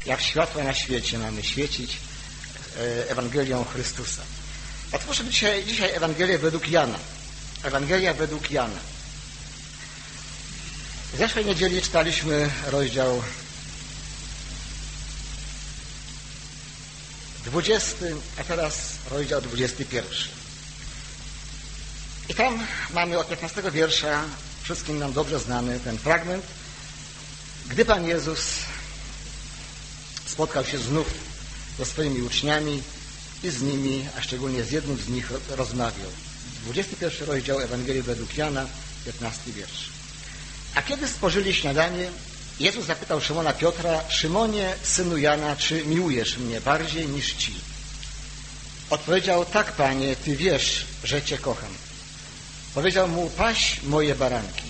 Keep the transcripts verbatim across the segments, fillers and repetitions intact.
jak światła na świecie mamy świecić Ewangelią Chrystusa. Otwórzmy dzisiaj, dzisiaj Ewangelię według Jana. Ewangelia według Jana. W zeszłej niedzieli czytaliśmy rozdział dwudziesty, a teraz rozdział dwudziesty pierwszy. I tam mamy od piętnastego wiersza, wszystkim nam dobrze znany ten fragment, gdy Pan Jezus spotkał się znów ze swoimi uczniami i z nimi, a szczególnie z jednym z nich rozmawiał. dwudziesty pierwszy rozdział Ewangelii według Jana, piętnasty wiersz. A kiedy spożyli śniadanie, Jezus zapytał Szymona Piotra: Szymonie, synu Jana, czy miłujesz mnie bardziej niż ci? Odpowiedział: tak, Panie, Ty wiesz, że Cię kocham. Powiedział mu: paś moje baranki.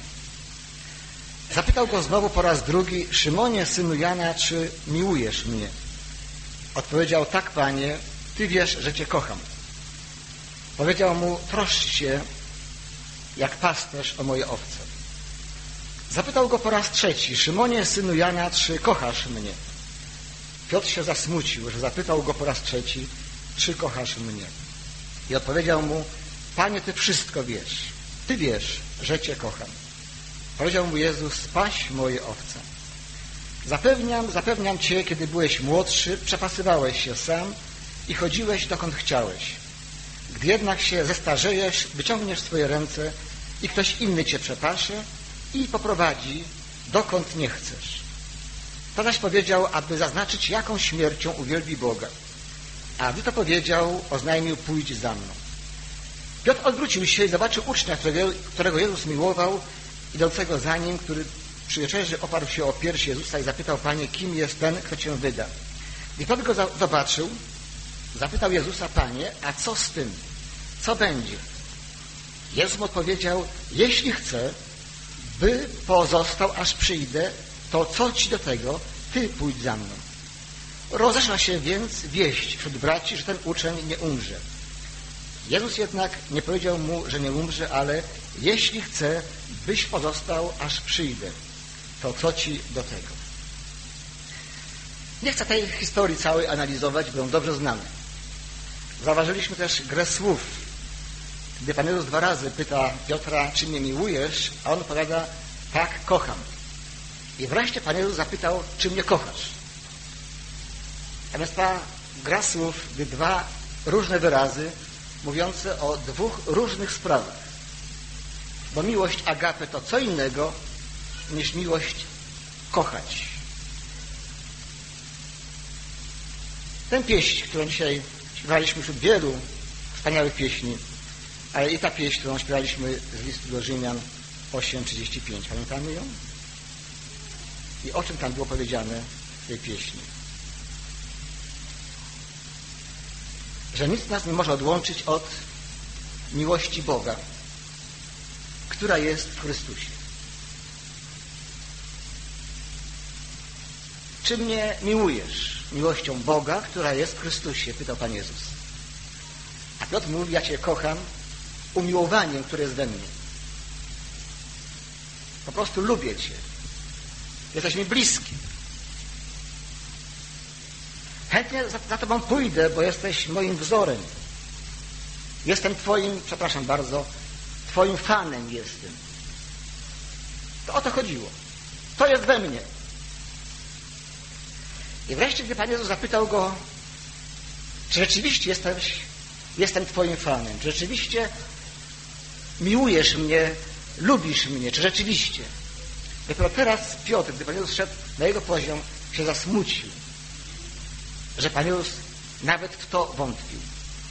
Zapytał go znowu po raz drugi: Szymonie, synu Jana, czy miłujesz mnie? Odpowiedział: tak, Panie, Ty wiesz, że Cię kocham. Powiedział mu: troszcz się jak pasterz o moje owce. Zapytał go po raz trzeci: Szymonie, synu Jana, czy kochasz mnie? Piotr się zasmucił, że zapytał go po raz trzeci: czy kochasz mnie? I odpowiedział mu: Panie, Ty wszystko wiesz. Ty wiesz, że Cię kocham. Powiedział mu Jezus: paś moje owce. Zapewniam, zapewniam Cię, kiedy byłeś młodszy, przepasywałeś się sam i chodziłeś dokąd chciałeś. Gdy jednak się zestarzejesz, wyciągniesz swoje ręce i ktoś inny Cię przepasze i poprowadzi dokąd nie chcesz. To zaś powiedział, aby zaznaczyć, jaką śmiercią uwielbi Boga. A gdy to powiedział, oznajmił: pójdź za mną. Piotr odwrócił się i zobaczył ucznia, którego, którego Jezus miłował, idącego za nim, który przy wieczerzy oparł się o pierś Jezusa i zapytał: Panie, kim jest ten, kto Cię wyda? Gdy Piotr go za, zobaczył, zapytał Jezusa: Panie, a co z tym? Co będzie? Jezus mu odpowiedział: jeśli chcę, by pozostał, aż przyjdę, to co Ci do tego? Ty pójdź za mną. Rozeszła się więc wieść wśród braci, że ten uczeń nie umrze. Jezus jednak nie powiedział mu, że nie umrze, ale jeśli chce, byś pozostał, aż przyjdę, to co Ci do tego? Nie chcę tej historii całej analizować, bo ją dobrze znamy. Zauważyliśmy też grę słów. Gdy Pan Jezus dwa razy pyta Piotra: czy mnie miłujesz? A on odpowiada: tak, kocham. I wreszcie Pan Jezus zapytał: czy mnie kochasz? A więc ta gra słów, gdy dwa różne wyrazy mówiące o dwóch różnych sprawach. Bo miłość agape to co innego niż miłość kochać. Ten pieśń, którą dzisiaj śpiewaliśmy wśród wielu wspaniałych pieśni, ale i ta pieśń, którą śpiewaliśmy z listu do Rzymian osiem trzydzieści pięć. Pamiętamy ją? I o czym tam było powiedziane w tej pieśni? Że nic nas nie może odłączyć od miłości Boga, która jest w Chrystusie. Czy mnie miłujesz miłością Boga, która jest w Chrystusie? Pytał Pan Jezus. A Piotr mówi: ja Cię kocham umiłowaniem, które jest we mnie. Po prostu lubię Cię. Jesteś mi bliski. Chętnie za, za Tobą pójdę, bo jesteś moim wzorem. Jestem Twoim, przepraszam bardzo, Twoim fanem jestem. To o to chodziło. To jest we mnie. I wreszcie, gdy Pan Jezus zapytał go: czy rzeczywiście jesteś, jestem Twoim fanem, czy rzeczywiście miłujesz mnie, lubisz mnie, czy rzeczywiście? Dopiero teraz Piotr, gdy Pan Jezus szedł na jego poziom, się zasmucił, że Pan Jezus nawet w to wątpił.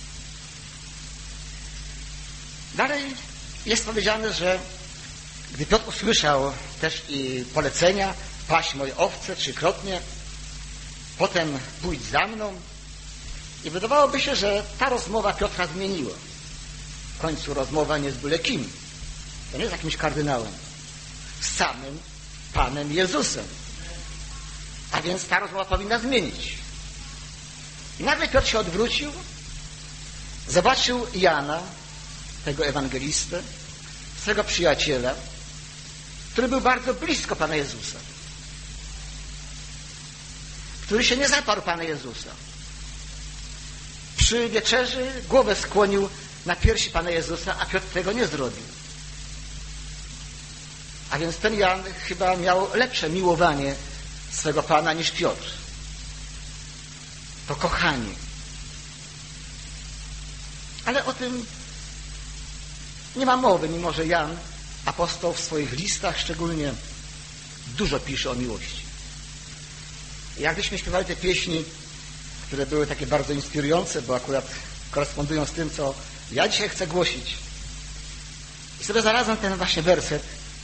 Dalej jest powiedziane, że gdy Piotr usłyszał też i polecenia: paś moje owce trzykrotnie, potem pójdź za mną, i wydawałoby się, że ta rozmowa Piotra zmieniła. W końcu rozmowa nie z byle kim. To nie z jakimś kardynałem. Z samym Panem Jezusem. A więc ta rozmowa powinna zmienić. I nagle Piotr się odwrócił, zobaczył Jana, tego ewangelistę, swego przyjaciela, który był bardzo blisko Pana Jezusa. który się nie zaparł Pana Jezusa. Przy wieczerzy głowę skłonił na piersi Pana Jezusa, a Piotr tego nie zrobił. A więc ten Jan chyba miał lepsze miłowanie swego Pana niż Piotr. To kochanie. Ale o tym nie ma mowy, mimo że Jan, apostoł, w swoich listach szczególnie dużo pisze o miłości. Jakbyśmy śpiewali te pieśni, które były takie bardzo inspirujące, bo akurat korespondują z tym, co ja dzisiaj chcę głosić. I sobie znalazłem ten właśnie werset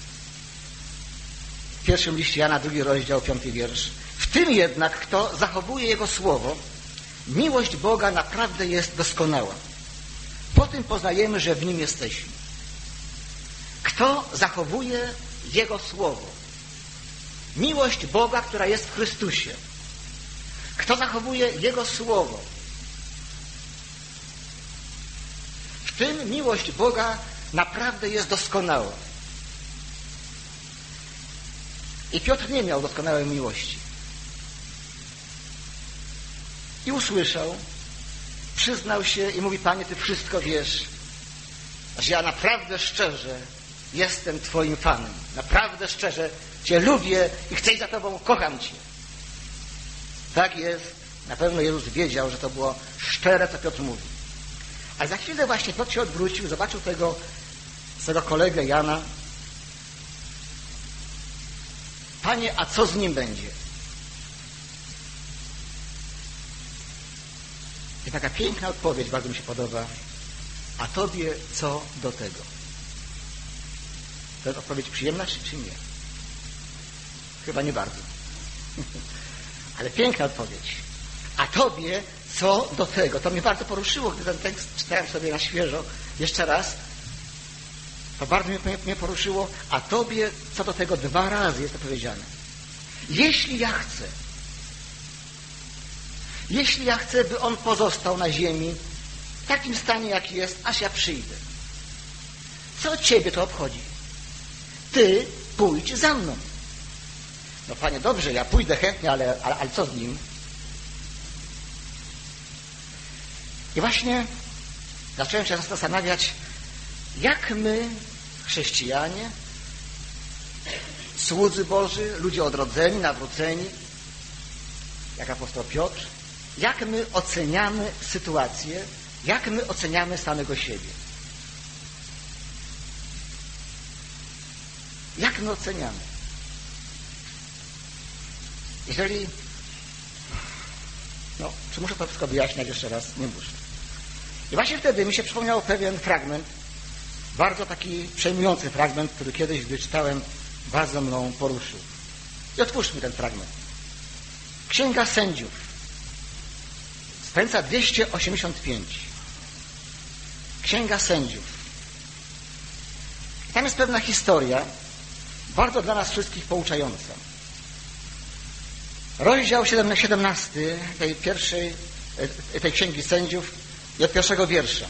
w pierwszym liście Jana, drugi rozdział, piąty wiersz. W tym jednak, kto zachowuje Jego słowo, miłość Boga naprawdę jest doskonała. Po tym poznajemy, że w Nim jesteśmy. Kto zachowuje Jego słowo, miłość Boga, która jest w Chrystusie. Kto zachowuje Jego słowo, w tym miłość Boga naprawdę jest doskonała. I Piotr nie miał doskonałej miłości. I usłyszał, przyznał się i mówi: Panie, Ty wszystko wiesz, że ja naprawdę szczerze jestem Twoim fanem. Naprawdę szczerze Cię lubię i chcę za Tobą, kocham Cię. Tak jest. Na pewno Jezus wiedział, że to było szczere, co Piotr mówi. Ale za chwilę właśnie Piotr się odwrócił, zobaczył tego swego kolegę Jana. Panie, a co z nim będzie? I taka piękna odpowiedź, bardzo mi się podoba. A Tobie co do tego? To jest odpowiedź przyjemna, czy, czy nie? Chyba nie bardzo. Ale piękna odpowiedź. A Tobie co do tego? To mnie bardzo poruszyło, gdy ten tekst czytałem sobie na świeżo. Jeszcze raz. To bardzo mnie, mnie poruszyło. A Tobie co do tego? Dwa razy jest to powiedziane. Jeśli ja chcę, jeśli ja chcę, by On pozostał na ziemi w takim stanie, jaki jest, aż ja przyjdę. Co Ciebie to obchodzi? Ty pójdź za mną. No Panie, dobrze, ja pójdę chętnie, ale, ale, ale co z nim? I właśnie zacząłem się zastanawiać, jak my, chrześcijanie, słudzy Boży, ludzie odrodzeni, nawróceni, jak apostoł Piotr, jak my oceniamy sytuację, jak my oceniamy samego siebie. Jak my oceniamy? Jeżeli... No, czy muszę to wszystko wyjaśniać jeszcze raz? Nie muszę. I właśnie wtedy mi się przypomniał pewien fragment, bardzo taki przejmujący fragment, który kiedyś, gdy czytałem, bardzo mną poruszył. I otwórzmy ten fragment. Księga Sędziów, stranica dwieście osiemdziesiąt pięć. Księga Sędziów. I tam jest pewna historia, bardzo dla nas wszystkich pouczająca. Rozdział siedemnasty tej pierwszej, tej Księgi Sędziów i od pierwszego wiersza.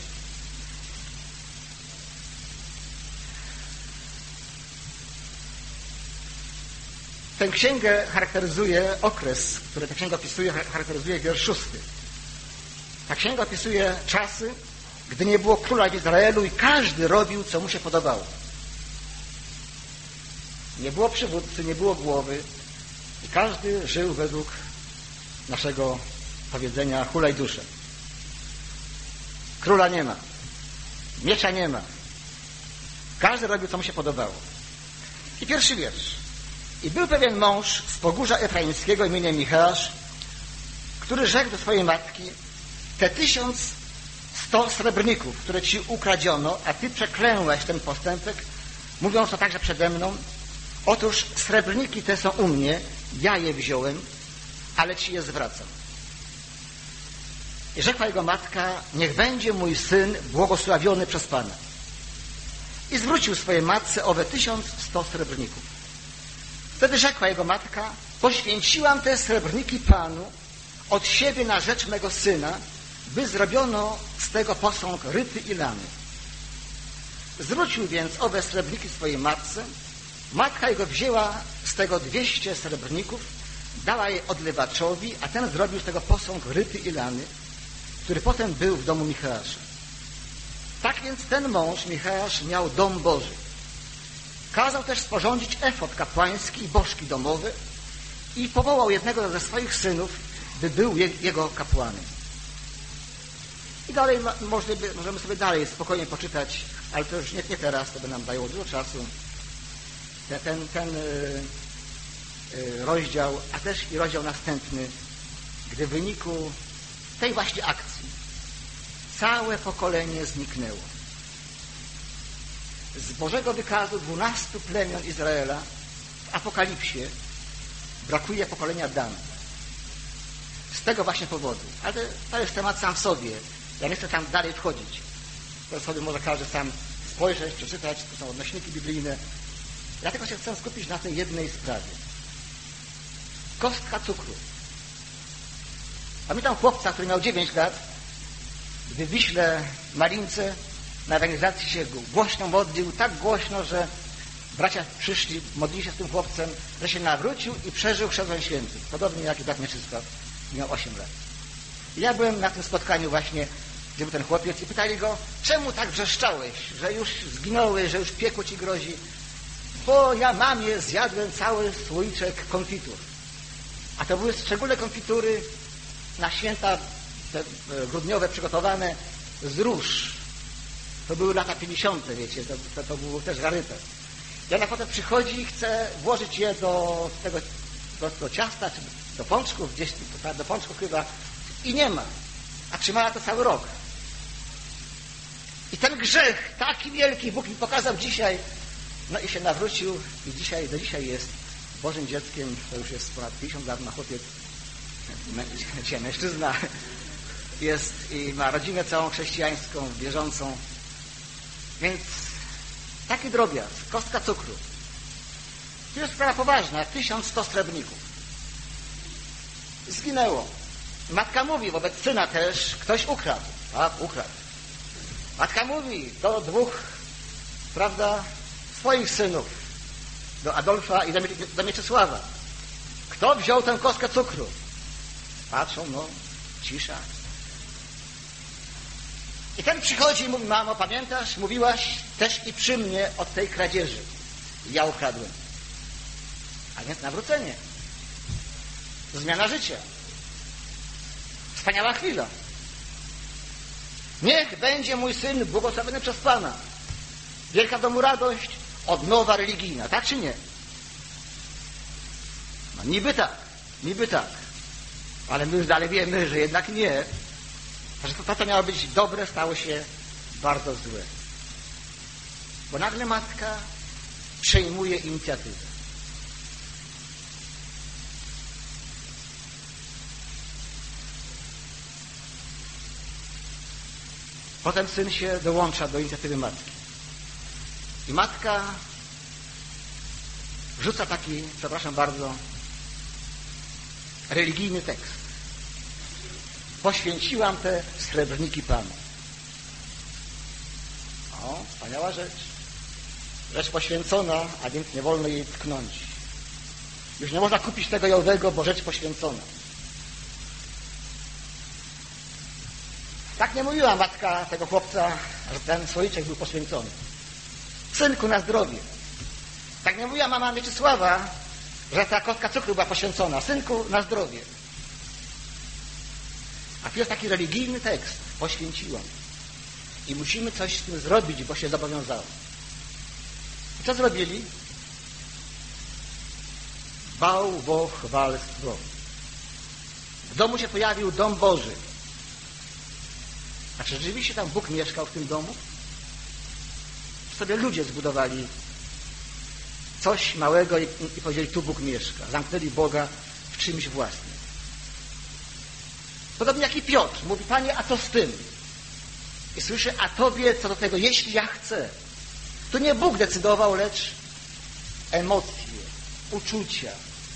Tę księgę charakteryzuje okres, który tę księgę opisuje, charakteryzuje wiersz szósty. Ta księga opisuje czasy, gdy nie było króla w Izraelu i każdy robił, co mu się podobało. Nie było przywódcy, nie było głowy i każdy żył według naszego powiedzenia hulaj duszę. Króla nie ma, miecza nie ma. Każdy robił, co mu się podobało. I pierwszy wiersz. I był pewien mąż z Pogórza Efraimskiego imieniem Micheasz, który rzekł do swojej matki: te tysiąc sto srebrników, które ci ukradziono, a ty przeklęłaś ten postępek, mówiąc to także przede mną, otóż srebrniki te są u mnie, ja je wziąłem, ale ci je zwracam. I rzekła jego matka: niech będzie mój syn błogosławiony przez Pana. I zwrócił swojej matce owe tysiąc sto srebrników. Wtedy rzekła jego matka: poświęciłam te srebrniki Panu od siebie na rzecz mego syna, by zrobiono z tego posąg ryty i lany. Zwrócił więc owe srebrniki swojej matce. Matka jego wzięła z tego dwieście srebrników, dała je odlewaczowi, a ten zrobił z tego posąg ryty i lany, który potem był w domu Michała. Tak więc ten mąż, Michał, miał dom Boży. Kazał też sporządzić efod kapłański i bożki domowe i powołał jednego ze swoich synów, by był je, jego kapłanem. I dalej możemy, możemy sobie dalej spokojnie poczytać, ale to już nie, nie teraz, to by nam zajęło dużo czasu. Ten, ten, ten yy, yy, rozdział, a też i rozdział następny, gdy w wyniku tej właśnie akcji całe pokolenie zniknęło. Z Bożego wykazu dwunastu plemion Izraela w Apokalipsie brakuje pokolenia Dan. Z tego właśnie powodu. Ale to jest temat sam w sobie. Ja nie chcę tam dalej wchodzić. To sobie może każdy sam spojrzeć, przeczytać. To są odnośniki biblijne. Ja tylko się chcę skupić na tej jednej sprawie. Kostka cukru. Pamiętam chłopca, który miał dziewięć lat, gdy w Wiśle Malince na ewangelizacji się głośno modlił, tak głośno, że bracia przyszli, modlili się z tym chłopcem, że się nawrócił i przeżył chrzest święty. Podobnie jak i brat Mieczysław, miał osiem lat. I ja byłem na tym spotkaniu właśnie, gdzie był ten chłopiec i pytali go, czemu tak wrzeszczałeś, że już zginąłeś, że już piekło ci grozi? Bo ja mamie zjadłem cały słoiczek konfitur. A to były szczególne konfitury na święta te grudniowe przygotowane z róż. To były lata pięćdziesiąte, wiecie, to, to, to był też rarytet. I ona potem przychodzi i chce włożyć je do tego do, do ciasta, czy do pączków, gdzieś do pączków chyba i nie ma. A trzymała to cały rok. I ten grzech taki wielki Bóg mi pokazał dzisiaj, no i się nawrócił i dzisiaj, do dzisiaj jest Bożym dzieckiem, to już jest ponad pięćdziesiąt lat, ma chłopiec, dzisiaj mężczyzna, jest i ma rodzinę całą chrześcijańską, wierzącą. Więc taki drobiazg, kostka cukru. To jest sprawa poważna, tysiąc sto srebrników. Zginęło. Matka mówi wobec syna też, ktoś ukradł. Tak, ukradł. Matka mówi do dwóch, prawda, swoich synów, do Adolfa i do Mieczysława. Kto wziął tę kostkę cukru? Patrzą, no, cisza. I ten przychodzi i mówi, mamo, pamiętasz, mówiłaś też i przy mnie od tej kradzieży. Ja ukradłem. A więc nawrócenie. Zmiana życia. Wspaniała chwila. Niech będzie mój syn błogosławiony przez Pana. Wielka w domu radość, odnowa religijna. Tak czy nie? No niby tak, niby tak. Ale my już dalej wiemy, że jednak nie. Że to, co miało być dobre, stało się bardzo złe. Bo nagle matka przejmuje inicjatywę. Potem syn się dołącza do inicjatywy matki. I matka rzuca taki, przepraszam bardzo, religijny tekst. Poświęciłam te srebrniki Panu. O, wspaniała rzecz. Rzecz poświęcona, a więc nie wolno jej tknąć. Już nie można kupić tego jałowego, bo rzecz poświęcona. Tak nie mówiła matka tego chłopca, że ten słoiczek był poświęcony. Synku, na zdrowie. Tak nie mówiła mama Mieczysława, że ta kostka cukru była poświęcona. Synku, na zdrowie. A tu jest taki religijny tekst. Poświęciłam. I musimy coś z tym zrobić, bo się zobowiązała. I co zrobili? Bałwochwalstwo. W domu się pojawił dom Boży. A czy rzeczywiście tam Bóg mieszkał w tym domu? Czy sobie ludzie zbudowali coś małego i, i powiedzieli, tu Bóg mieszka. Zamknęli Boga w czymś własnym. Podobnie jak i Piotr. Mówi, Panie, a co z tym? I słyszę, a Tobie co do tego, jeśli ja chcę. To nie Bóg decydował, lecz emocje, uczucia.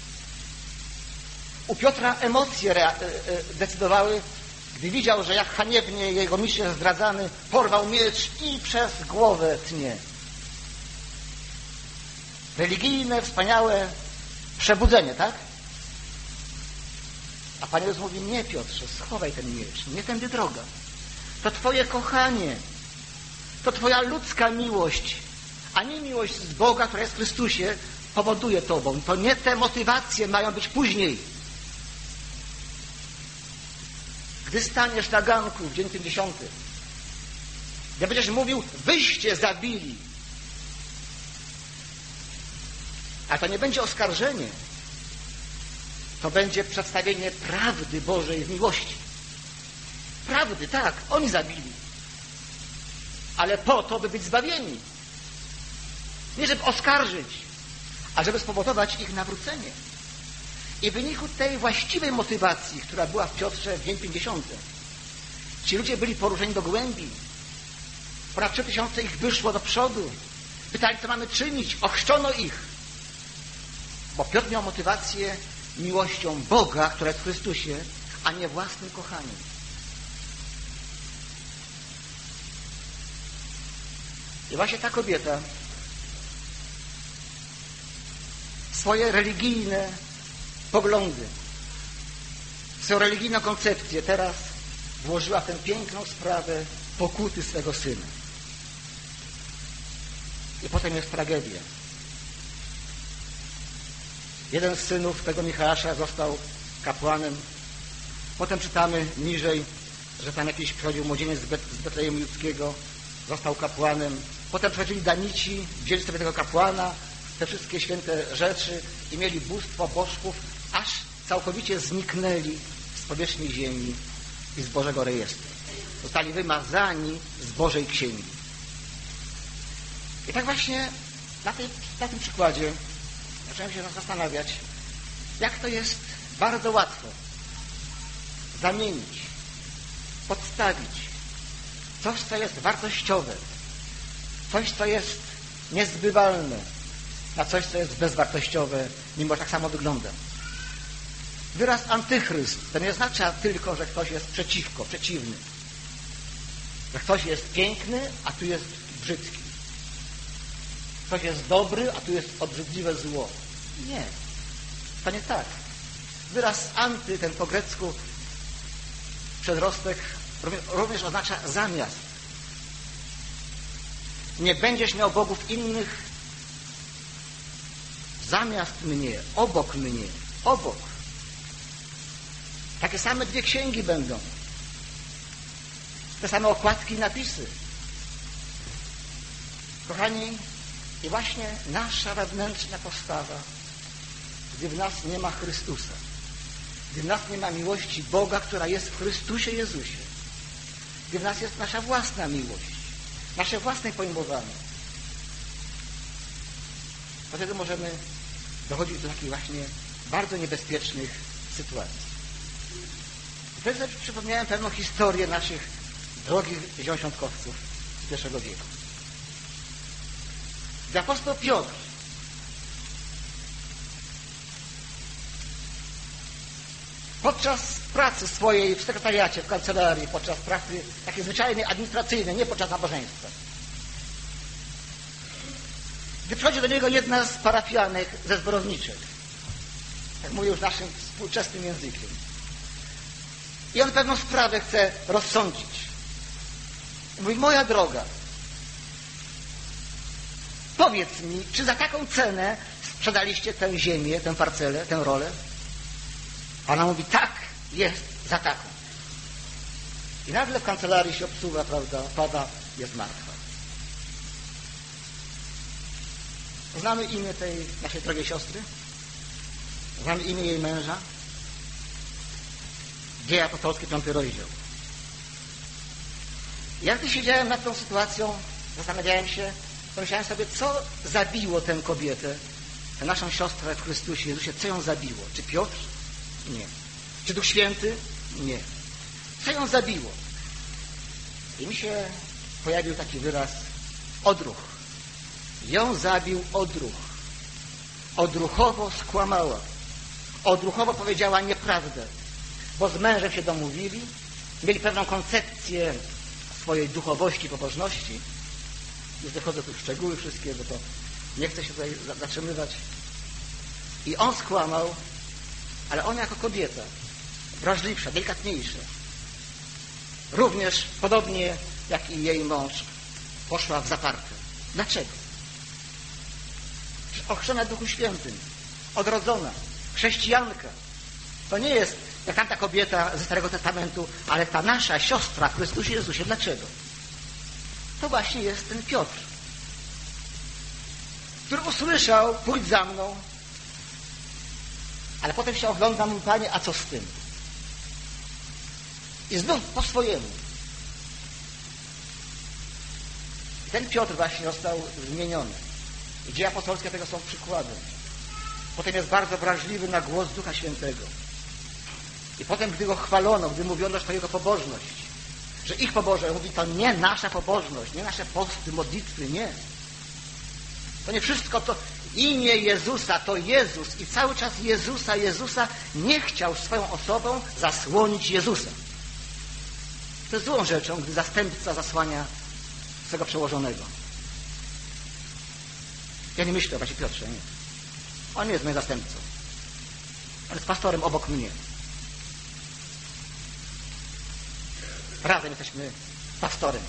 U Piotra emocje decydowały, gdy widział, że jak haniebnie jego mistrz jest zdradzany, porwał miecz i przez głowę tnie. Religijne, wspaniałe przebudzenie, tak? A Pan Jezus mówi, nie Piotrze, schowaj ten miecz, nie tędy droga. To Twoje kochanie, to Twoja ludzka miłość, a nie miłość z Boga, która jest w Chrystusie, powoduje Tobą. To nie te motywacje mają być później. Gdy staniesz na ganku w dzień pięćdziesiąty, gdy będziesz mówił, wyście zabili, a to nie będzie oskarżenie, to będzie przedstawienie prawdy Bożej w miłości. Prawdy, tak, oni zabili. Ale po to, by być zbawieni. Nie żeby oskarżyć, a żeby spowodować ich nawrócenie. I w wyniku tej właściwej motywacji, która była w Piotrze w dzień pięćdziesiąty, ci ludzie byli poruszeni do głębi. Ponad trzy tysiące ich wyszło do przodu. Pytali, co mamy czynić. Ochrzczono ich. Bo Piotr miał motywację miłością Boga, która jest w Chrystusie, a nie własnym kochaniem. I właśnie ta kobieta swoje religijne poglądy, swoją religijną koncepcję teraz włożyła w tę piękną sprawę pokuty swego syna. I potem jest tragedia. Jeden z synów tego Michała został kapłanem. Potem czytamy niżej, że tam jakiś przychodził młodzieniec z, Bet z Betlejem Judzkiego, został kapłanem. Potem przychodzili Danici, wzięli sobie tego kapłana, te wszystkie święte rzeczy i mieli bóstwo bożków, aż całkowicie zniknęli z powierzchni ziemi i z Bożego rejestru. Zostali wymazani z Bożej Księgi. I tak właśnie na, tej, na tym przykładzie zacząłem się zastanawiać, jak to jest bardzo łatwo zamienić, podstawić coś, co jest wartościowe, coś, co jest niezbywalne, na coś, co jest bezwartościowe, mimo że tak samo wygląda. Wyraz antychryst to nie oznacza tylko, że ktoś jest przeciwko, przeciwny. Że ktoś jest piękny, a tu jest brzydki. Ktoś jest dobry, a tu jest obrzydliwe zło. Nie. To nie tak. Wyraz anty, ten po grecku przedrostek, również oznacza zamiast. Nie będziesz miał bogów innych zamiast mnie, obok mnie, obok. Takie same dwie księgi będą. Te same okładki i napisy. Kochani, i właśnie nasza wewnętrzna postawa, gdy w nas nie ma Chrystusa, gdy w nas nie ma miłości Boga, która jest w Chrystusie Jezusie, gdy w nas jest nasza własna miłość, nasze własne pojmowanie, to wtedy możemy dochodzić do takich właśnie bardzo niebezpiecznych sytuacji. Wtedy sobie przypomniałem pewną historię naszych drogich zielonoświątkowców z pierwszego wieku. Gdy apostoł Piotr podczas pracy swojej w sekretariacie, w kancelarii, podczas pracy takiej zwyczajnej, administracyjnej, nie podczas nabożeństwa, gdy przychodzi do niego jedna z parafianek ze zborowniczych, jak mówię już naszym współczesnym językiem, i on pewną sprawę chce rozsądzić. I mówi, moja droga, powiedz mi, czy za taką cenę sprzedaliście tę ziemię, tę parcelę, tę rolę? A ona mówi, tak, jest za taką. I nagle w kancelarii się obsługa, prawda, pada, jest martwa. Znamy imię tej naszej drogiej siostry? Znamy imię jej męża? Dzieje apostolskie, piąty rozdział. Jak gdy siedziałem nad tą sytuacją, zastanawiałem się, pomyślałem sobie, co zabiło tę kobietę, tę naszą siostrę w Chrystusie Jezusie, co ją zabiło? Czy Piotr? Nie. Czy Duch Święty? Nie. Co ją zabiło? I mi się pojawił taki wyraz odruch. Ją zabił odruch. Odruchowo skłamała. Odruchowo powiedziała nieprawdę. Bo z mężem się domówili, mieli pewną koncepcję swojej duchowości, pobożności. Już dochodzę tu w szczegóły wszystkie, bo to nie chcę się tutaj zatrzymywać. I on skłamał, ale ona jako kobieta wrażliwsza, delikatniejsza. Również podobnie jak i jej mąż poszła w zaparte. Dlaczego? Ochrzczona w Duchu Świętym, odrodzona, chrześcijanka. To nie jest jak tamta kobieta ze Starego Testamentu, ale ta nasza siostra w Chrystusie Jezusie. Dlaczego? To właśnie jest ten Piotr, który usłyszał: pójdź za mną, ale potem się ogląda, mówi: Panie, a co z tym? I znów po swojemu. I ten Piotr właśnie został zmieniony. I dzieje apostolskie tego są przykładem. Potem jest bardzo wrażliwy na głos Ducha Świętego. I potem, gdy go chwalono, gdy mówiono, że to jego pobożność, że ich pobożność, mówi: to nie nasza pobożność, nie nasze posty, modlitwy, nie. To nie wszystko, to imię Jezusa, to Jezus. I cały czas Jezusa, Jezusa nie chciał swoją osobą zasłonić Jezusa. To jest złą rzeczą, gdy zastępca zasłania swego przełożonego. Ja nie myślę o bracie Piotrze, nie. On nie jest moim zastępcą. On jest pastorem obok mnie. Razem jesteśmy pastorem.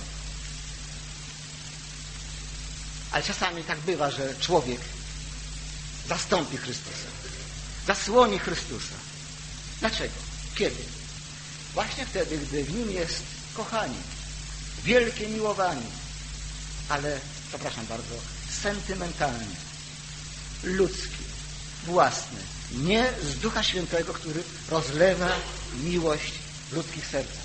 Ale czasami tak bywa, że człowiek zastąpi Chrystusa. Zasłoni Chrystusa. Dlaczego? Kiedy? Właśnie wtedy, gdy w nim jest kochanie, wielkie miłowanie, ale, przepraszam bardzo, sentymentalne, ludzkie, własne, nie z Ducha Świętego, który rozlewa miłość w ludzkich sercach.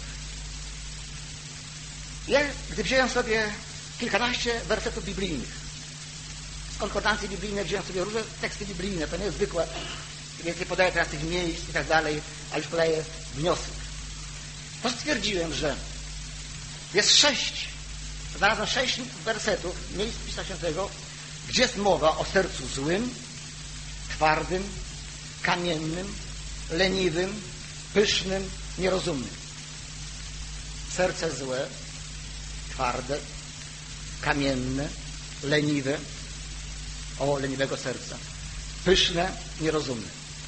Ja, gdy wziąłem sobie kilkanaście wersetów biblijnych, z konkordancji biblijnej wziąłem sobie różne teksty biblijne, to nie jest zwykłe, więc nie podaję teraz tych miejsc i tak dalej, ale już podaję wniosek. To stwierdziłem, że jest sześć, znalazłem sześć wersetów, miejsc Pisma Świętego, gdzie jest mowa o sercu złym, twardym, kamiennym, leniwym, pysznym, nierozumnym. Serce złe, twarde, kamienne, leniwe, o leniwego serca, pyszne, nierozumne.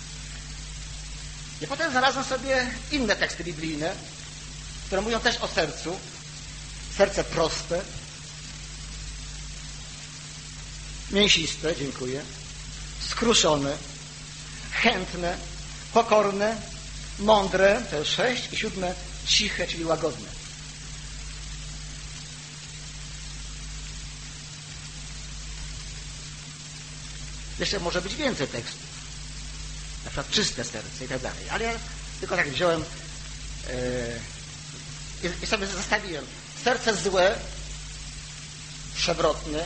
I potem znalazłem sobie inne teksty biblijne, które mówią też o sercu. Serce proste, mięsiste, dziękuję, skruszone, chętne, pokorne, mądre, to jest sześć, i siódme, ciche, czyli łagodne. Jeszcze może być więcej tekstów, na przykład czyste serce i tak dalej, ale ja tylko tak wziąłem yy, i sobie zostawiłem. Serce złe, przewrotne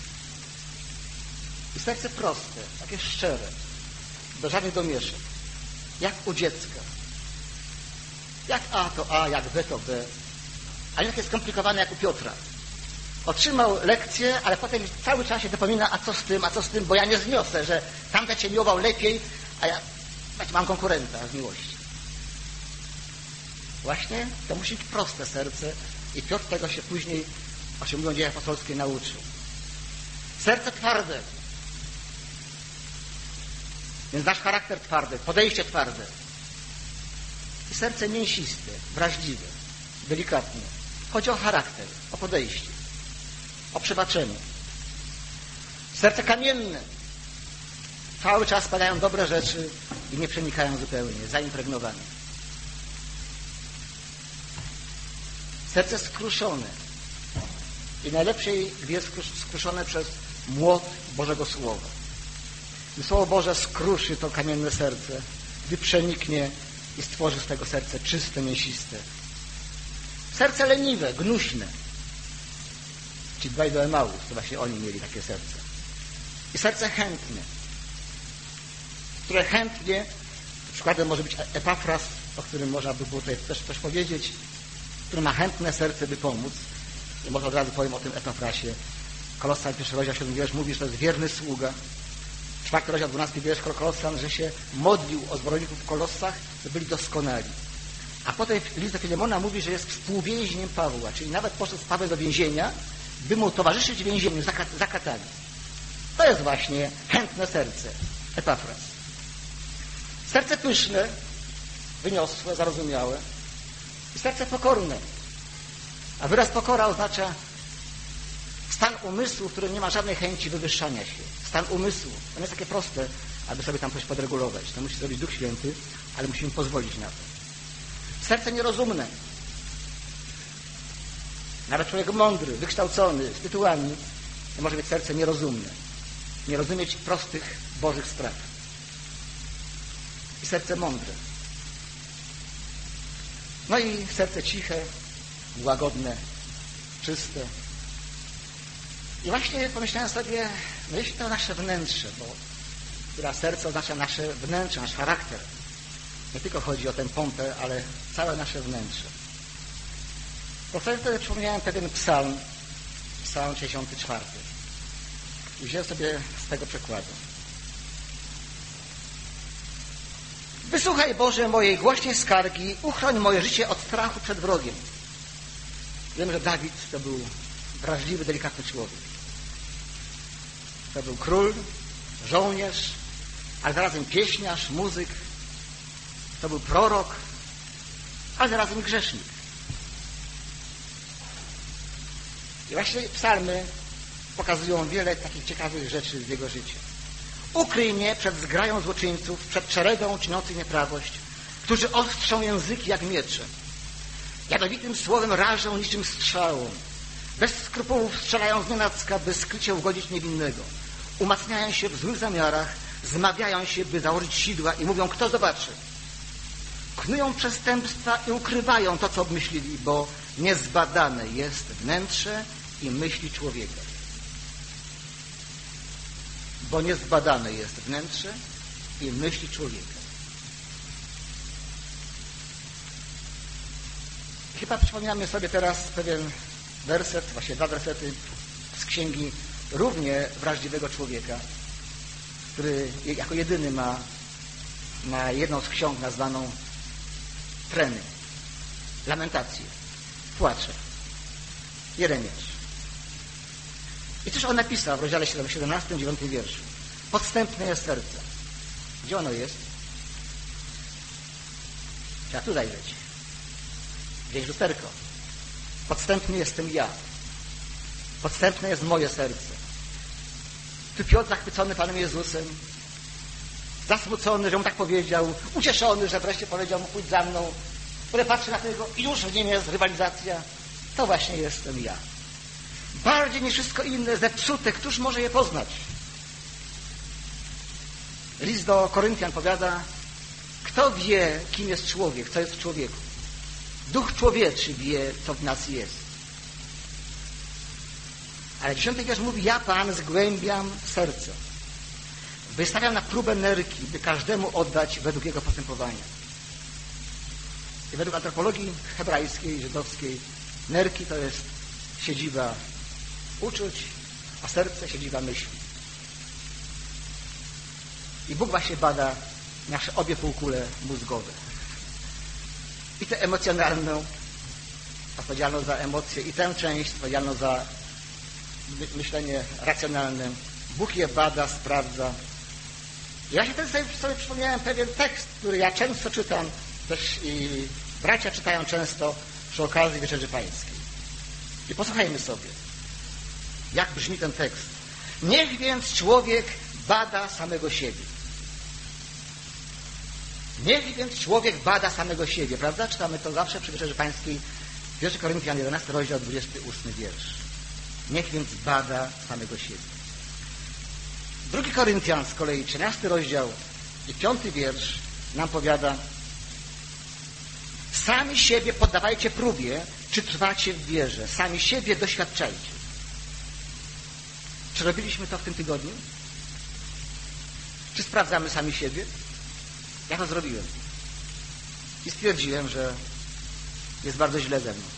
i serce proste, takie szczere, bez żadnych domieszek, jak u dziecka. Jak A to A, jak B to B, a nie takie skomplikowane jak u Piotra. Otrzymał lekcję, ale potem cały czas się dopomina: a co z tym, a co z tym, bo ja nie zniosę, że tamten cię miłował lepiej, a ja mam konkurenta w miłości. Właśnie to musi być proste serce i Piotr tego się później, o czym mówią dzieje apostolskie, nauczył. Serce twarde. Więc nasz charakter twardy, podejście twarde. I serce mięsiste, wrażliwe, delikatne. Chodzi o charakter, o podejście, o przebaczenie. Serce kamienne. Cały czas padają dobre rzeczy i nie przenikają zupełnie, zaimpregnowane. Serce skruszone. I najlepiej, gdy jest skruszone przez młot Bożego Słowa. Gdy Słowo Boże skruszy to kamienne serce, gdy przeniknie i stworzy z tego serce czyste, mięsiste. Serce leniwe, gnuśne. Ci dwaj do Emaus, to właśnie oni mieli takie serce. I serce chętne, które chętnie, przykładem może być Epafras, o którym można by było tutaj też coś powiedzieć, który ma chętne serce, by pomóc. I może od razu powiem o tym Epafrasie. Kolosan, pierwszy rozdział, siódmy wiersz mówi, że to jest wierny sługa. Czwarty rozdział, dwunasty wiersz Kolosan, że się modlił o zborowników w Kolossach, by byli doskonali. A potem list do Filemona mówi, że jest współwięźniem Pawła, czyli nawet poszedł Paweł do więzienia, by mu towarzyszyć w więzieniu, zakatali. To jest właśnie chętne serce, Epafras. Serce pyszne, wyniosłe, zarozumiałe i serce pokorne. A wyraz pokora oznacza stan umysłu, w którym nie ma żadnej chęci wywyższania się. Stan umysłu. To nie jest takie proste, aby sobie tam coś podregulować. To musi zrobić Duch Święty, ale musimy pozwolić na to. Serce nierozumne. Nawet człowiek mądry, wykształcony, z tytułami, to może być serce nierozumne. Nie rozumieć prostych Bożych spraw. I serce mądre. No i serce ciche, łagodne, czyste. I właśnie pomyślałem sobie, no jeśli to nasze wnętrze, bo która serce oznacza nasze wnętrze, nasz charakter. Nie tylko chodzi o tę pompę, ale całe nasze wnętrze. To wtedy przypomniałem pewien psalm, psalm sześćdziesiąty czwarty. I wziąłem sobie z tego przykładu. Wysłuchaj, Boże, mojej głośnej skargi, uchroń moje życie od strachu przed wrogiem. Wiem, że Dawid to był wrażliwy, delikatny człowiek. To był król, żołnierz, ale zarazem pieśniarz, muzyk. To był prorok, ale zarazem grzesznik. I właśnie psalmy pokazują wiele takich ciekawych rzeczy z jego życia. Ukryj mnie przed zgrają złoczyńców, przed szeregą czyniących nieprawość, którzy ostrzą języki jak miecze. Jadowitym słowem rażą niczym strzałą. Bez skrupułów strzelają znienacka, by skrycie ugodzić niewinnego. Umacniają się w złych zamiarach, zmawiają się, by założyć sidła i mówią, kto zobaczy. Knują przestępstwa i ukrywają to, co obmyślili, bo niezbadane jest wnętrze i myśli człowieka. Bo niezbadane jest wnętrze i myśli człowieka. Chyba przypomniamy sobie teraz pewien werset, właśnie dwa wersety z księgi równie wrażliwego człowieka, który jako jedyny ma, ma jedną z ksiąg nazwaną Treny, Lamentacje, Płacze, Jeremiasz. I cóż on napisał w rozdziale siedemnastym, dziewiątym wierszu? Podstępne jest serce. Gdzie ono jest? Trzeba tu zajrzeć. Gdzieś lusterko. Podstępny jestem ja. Podstępne jest moje serce. Tu Piotr zachwycony Panem Jezusem, zasmucony, że mu tak powiedział, ucieszony, że wreszcie powiedział mu, pójdź za mną, który patrzy na tego i już w nim jest rywalizacja. To właśnie jestem ja. Bardziej niż wszystko inne, zepsute, któż może je poznać? List do Koryntian powiada, kto wie, kim jest człowiek, co jest w człowieku. Duch człowieczy wie, co w nas jest. Ale dziesiąty wiersz mówi, ja, Pan, zgłębiam serce. Wystawiam na próbę nerki, by każdemu oddać według jego postępowania. I według antropologii hebrajskiej, żydowskiej, nerki to jest siedziba uczuć, a serce siedziba myśli. I Bóg właśnie bada nasze obie półkule mózgowe. I tę emocjonalną, odpowiedzialną za emocje, i tę część odpowiedzialną za myślenie racjonalne. Bóg je bada, sprawdza. I ja się też sobie, sobie przypomniałem pewien tekst, który ja często czytam, też i bracia czytają często przy okazji Wieczerzy Pańskiej. I posłuchajmy sobie, jak brzmi ten tekst. Niech więc człowiek bada samego siebie. Niech więc człowiek bada samego siebie, prawda? Czytamy to zawsze przy Wieczerzy Pańskiej, pierwszy Koryntian, jedenasty rozdział, dwudziesty ósmy wiersz. Niech więc bada samego siebie. drugi Koryntian z kolei, trzynasty rozdział i piąty wiersz nam powiada, sami siebie poddawajcie próbie, czy trwacie w wierze. Sami siebie doświadczajcie. Czy robiliśmy to w tym tygodniu? Czy sprawdzamy sami siebie? Ja to zrobiłem. I stwierdziłem, że jest bardzo źle ze mną.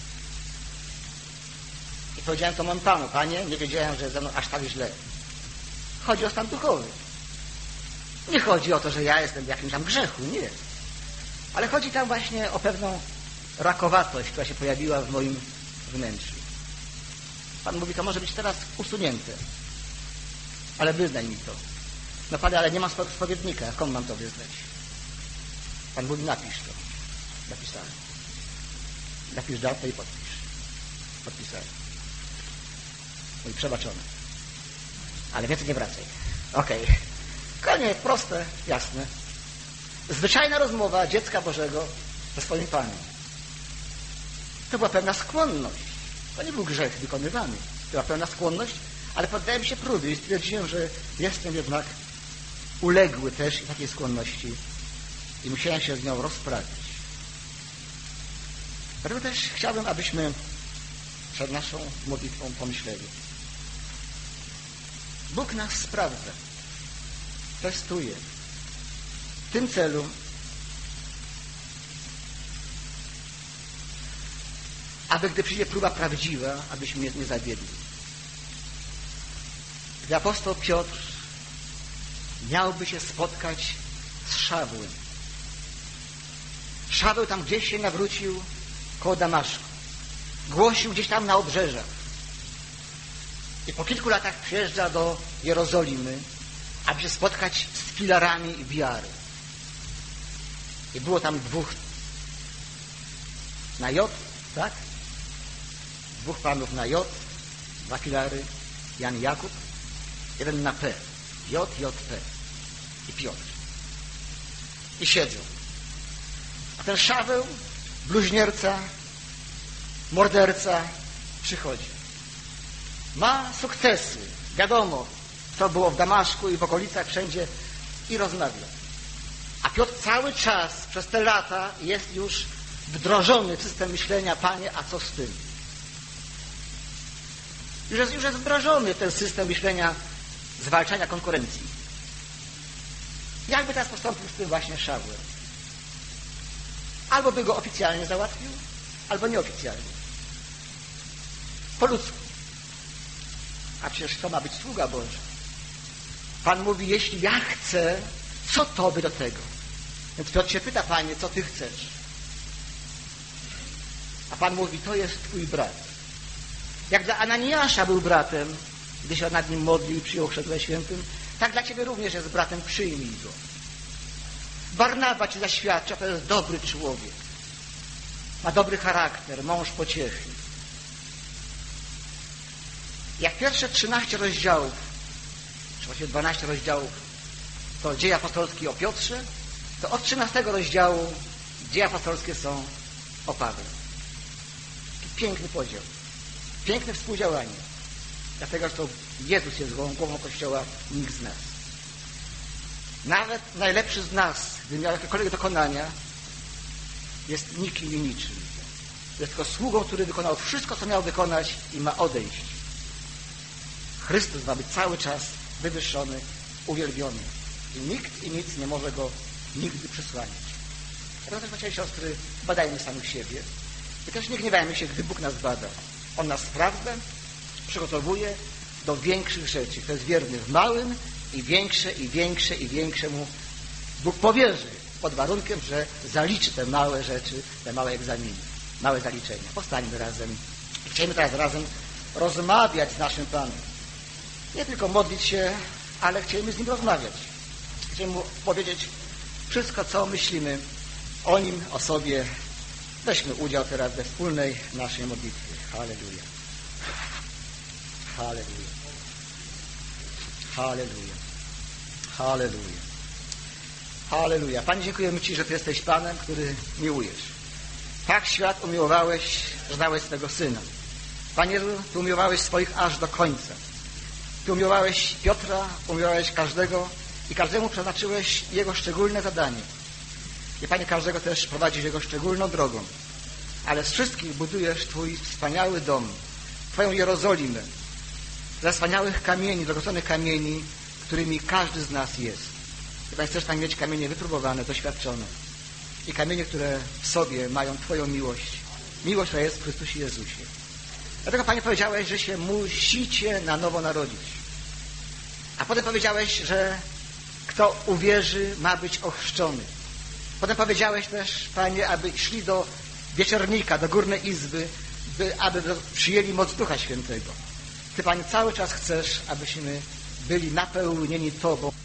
I powiedziałem to memu Panu, Panie, nie wiedziałem, że jest ze mną aż tak źle. Chodzi o stan duchowy. Nie chodzi o to, że ja jestem w jakimś tam grzechu, nie. Ale chodzi tam właśnie o pewną rakowatość, która się pojawiła w moim wnętrzu. Pan mówi, to może być teraz usunięte. Ale wyznaj mi to. No Panie, ale nie mam spowiednika, komu mam to wyznać? Pan mówi, napisz to. Napisałem. Napisz datę i podpisz. Podpisałem. Mówi, przebaczone. Ale więcej nie wracaj. Okej. Okay. Koniec, proste, jasne. Zwyczajna rozmowa dziecka Bożego ze swoim Panem. To była pewna skłonność. To nie był grzech wykonywany. To była pewna skłonność, ale poddałem się próbie i stwierdziłem, że jestem jednak uległy też takiej skłonności i musiałem się z nią rozprawić. Dlatego też chciałbym, abyśmy przed naszą modlitwą pomyśleli. Bóg nas sprawdza, testuje. W tym celu, aby gdy przyjdzie próba prawdziwa, abyśmy nie zawiedli. Gdy apostoł Piotr miałby się spotkać z Szawłem. Szaweł tam gdzieś się nawrócił koło Damaszku. Głosił gdzieś tam na obrzeżach. I po kilku latach przyjeżdża do Jerozolimy, aby się spotkać z filarami wiary. I było tam dwóch na J, tak? Dwóch panów na J, dwa filary, Jan i Jakub, jeden na P, J, J, P i Piotr. I siedzą. A ten Szaweł, bluźnierca, morderca, przychodzi. Ma sukcesy, wiadomo, co było w Damaszku i w okolicach wszędzie i rozmawia. A Piotr cały czas, przez te lata jest już wdrożony w system myślenia, Panie, a co z tym? Już jest, już jest wdrożony ten system myślenia zwalczania konkurencji. Jakby teraz postąpił z tym właśnie Szawłem? Albo by go oficjalnie załatwił, albo nieoficjalnie. Po ludzku. A przecież to ma być sługa Boży. Pan mówi, jeśli ja chcę, co tobie do tego? Więc Piotr się pyta, Panie, co ty chcesz? A Pan mówi, to jest twój brat. Jak dla Ananiasza był bratem, gdy się nad nim modlił i przyjął chrzest we świętym, tak dla ciebie również jest bratem, przyjmij go. Barnaba ci zaświadcza, to jest dobry człowiek. Ma dobry charakter, mąż pociechy. Jak pierwsze trzynaście rozdziałów, czy właściwie dwanaście rozdziałów, to dzieje apostolskie o Piotrze, to od trzynastego rozdziału dzieje apostolskie są o Pawle. Piękny podział. Piękne współdziałanie. Dlatego, że to Jezus jest głową, głową Kościoła, nikt z nas. Nawet najlepszy z nas, gdy miał jakiekolwiek dokonania, jest nikim i niczym. Jest tylko sługą, który wykonał wszystko, co miał wykonać i ma odejść. Chrystus ma być cały czas wywyższony, uwielbiony. I nikt i nic nie może go nigdy przysłaniać. Dlatego też, bracia i siostry, badajmy samych siebie i też nie gniewajmy się, gdy Bóg nas bada. On nas sprawdza, przygotowuje do większych rzeczy. Kto jest wierny w małym i większe, i większe, i większe mu Bóg powierzy, pod warunkiem, że zaliczy te małe rzeczy, te małe egzaminy, małe zaliczenia. Powstańmy razem i chcemy teraz razem rozmawiać z naszym Panem. Nie tylko modlić się, ale chcemy z Nim rozmawiać. Chcemy Mu powiedzieć wszystko, co myślimy o Nim, o sobie. Weźmy udział teraz we wspólnej naszej modlitwie. Halleluja. Halleluja. Halleluja. Halleluja. Halleluja. Panie, dziękujemy Ci, że Ty jesteś Panem, który miłujesz. Tak świat umiłowałeś, że dałeś swego Syna. Panie, Ty umiłowałeś swoich aż do końca. Ty umiłowałeś Piotra, umiłowałeś każdego i każdemu przeznaczyłeś jego szczególne zadanie. I Panie, każdego też prowadzisz jego szczególną drogą. Ale z wszystkich budujesz Twój wspaniały dom, Twoją Jerozolimę, ze wspaniałych kamieni, drogocennych kamieni, którymi każdy z nas jest. Ty, Panie, chcesz tam mieć kamienie wypróbowane, doświadczone i kamienie, które w sobie mają Twoją miłość. Miłość, która jest w Chrystusie Jezusie. Dlatego, Panie, powiedziałeś, że się musicie na nowo narodzić. A potem powiedziałeś, że kto uwierzy, ma być ochrzczony. Potem powiedziałeś też, Panie, aby szli do wieczernika, do górnej izby, by, aby przyjęli moc Ducha Świętego. Ty, Panie, cały czas chcesz, abyśmy byli napełnieni Tobą.